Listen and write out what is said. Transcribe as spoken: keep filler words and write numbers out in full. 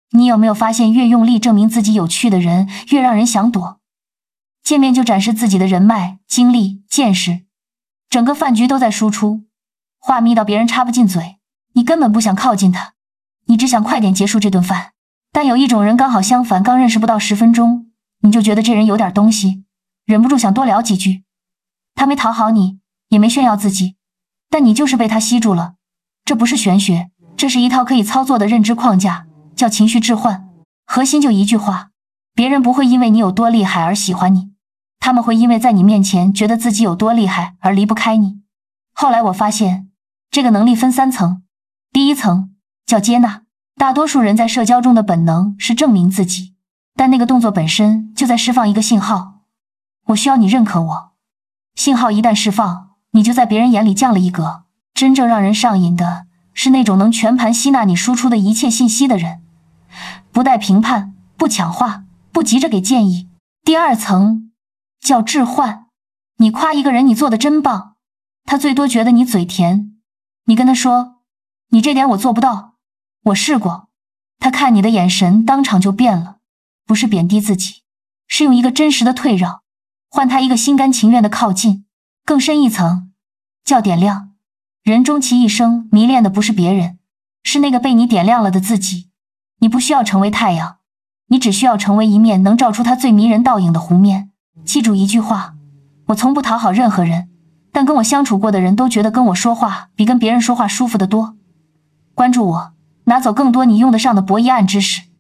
你有没有发现，越用力证明自己有趣的人，越让人想躲？见面就展示自己的人脉、经历、见识，整个饭局都在输出，话密到别人插不进嘴，你根本不想靠近他，你只想快点结束这顿饭。但有一种人刚好相反，刚认识不到十分钟，你就觉得这人有点东西，忍不住想多聊几句。他没讨好你，也没炫耀自己，但你就是被他吸住了。这不是玄学，这是一套可以操作的认知框架，叫情绪置换。核心就一句话，别人不会因为你有多厉害而喜欢你，他们会因为在你面前觉得自己有多厉害而离不开你。后来我发现，这个能力分三层。第一层叫接纳，大多数人在社交中的本能是证明自己，但那个动作本身就在释放一个信号，我需要你认可我。信号一旦释放，你就在别人眼里降了一格。真正让人上瘾的是那种能全盘吸纳你输出的一切信息的人，不带评判，不抢话，不急着给建议。第二层叫置换，你夸一个人你做的真棒，他最多觉得你嘴甜，你跟他说，你这点我做不到，我试过，他看你的眼神当场就变了，不是贬低自己，是用一个真实的退让换他一个心甘情愿的靠近。更深一层叫点亮，人终其一生迷恋的不是别人，是那个被你点亮了的自己。你不需要成为太阳，你只需要成为一面能照出它最迷人倒影的湖面。记住一句话，我从不讨好任何人，但跟我相处过的人都觉得跟我说话比跟别人说话舒服得多。关注我，拿走更多你用得上的博弈暗知识。